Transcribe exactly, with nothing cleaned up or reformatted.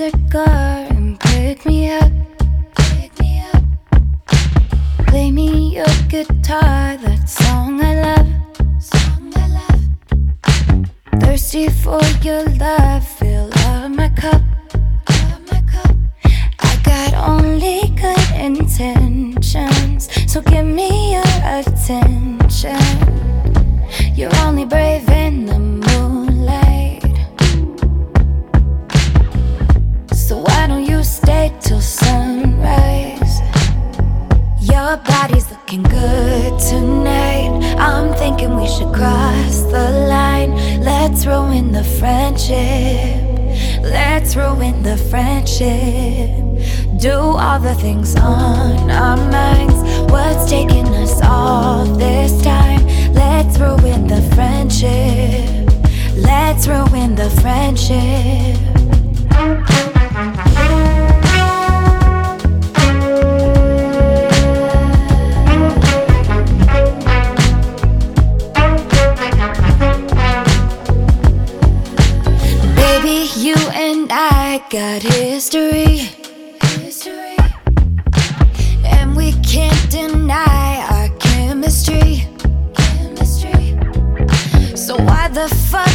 cigar and pick me up. Pick me up. Play me your guitar, that song I love. Song I love. Thirsty for your love, fill up my cup. Fill up my cup. I got only good intentions, so give me your attention. You're only brave in the moonlight, so why don't you stay till sunrise? Your body's looking good tonight. I'm thinking we should cross the line. Let's ruin the friendship. Let's ruin the friendship. Do all the things on our minds. What's taking us all this time? Let's ruin the friendship. Let's ruin the friendship. Baby, you and I got history. History. And we can't deny our chemistry. Chemistry. So why the fuck